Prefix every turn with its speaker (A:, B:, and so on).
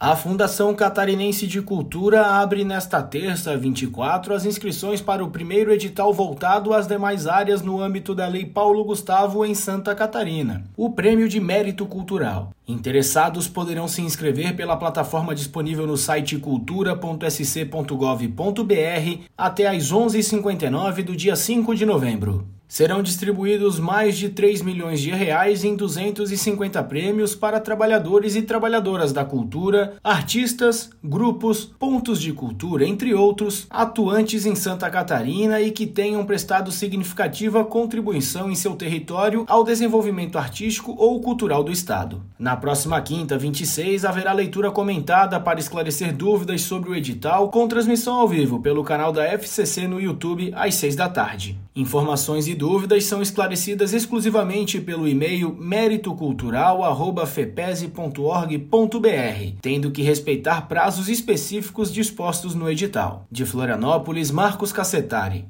A: A Fundação Catarinense de Cultura abre nesta terça, 24, as inscrições para o primeiro edital voltado às demais áreas no âmbito da Lei Paulo Gustavo em Santa Catarina, o Prêmio de Mérito Cultural. Interessados poderão se inscrever pela plataforma disponível no site cultura.sc.gov.br até às 11h59 do dia 5 de novembro. Serão distribuídos mais de 3 milhões de reais em 250 prêmios para trabalhadores e trabalhadoras da cultura, artistas, grupos, pontos de cultura, entre outros, atuantes em Santa Catarina e que tenham prestado significativa contribuição em seu território ao desenvolvimento artístico ou cultural do Estado. Na próxima quinta, 26, haverá leitura comentada para esclarecer dúvidas sobre o edital com transmissão ao vivo pelo canal da FCC no YouTube às 6 da tarde. Informações e dúvidas são esclarecidas exclusivamente pelo e-mail meritocultural@fepese.org.br, tendo que respeitar prazos específicos dispostos no edital. De Florianópolis, Marcos Cassetari.